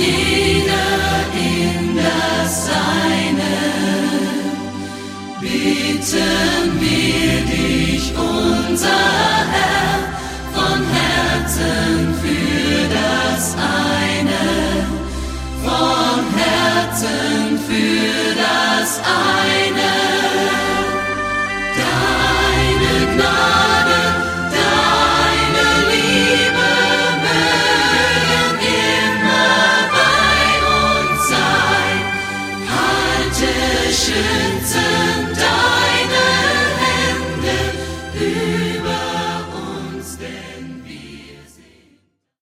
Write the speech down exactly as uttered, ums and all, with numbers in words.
jeder in das Seine. Bitten wir dich, unser Herr, von Herzen